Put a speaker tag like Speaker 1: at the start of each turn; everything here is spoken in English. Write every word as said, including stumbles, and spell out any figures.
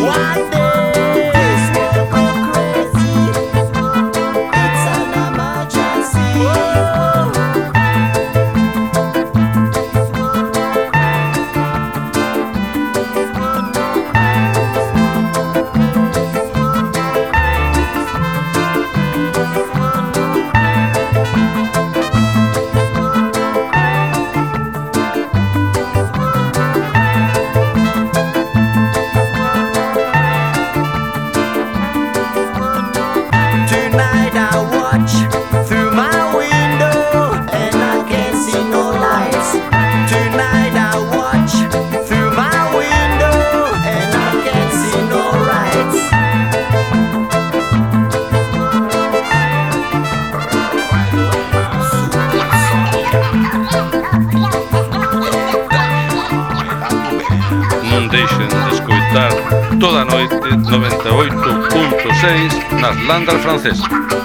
Speaker 1: One day this world go crazy. It's an emergency. Tonight I watch through my window and I can't see no lights. Tonight I watch through my window and I can't see no lights.
Speaker 2: Non deixen de escoitar toda a noite noventa e oito punto seis nas Landas Francesas.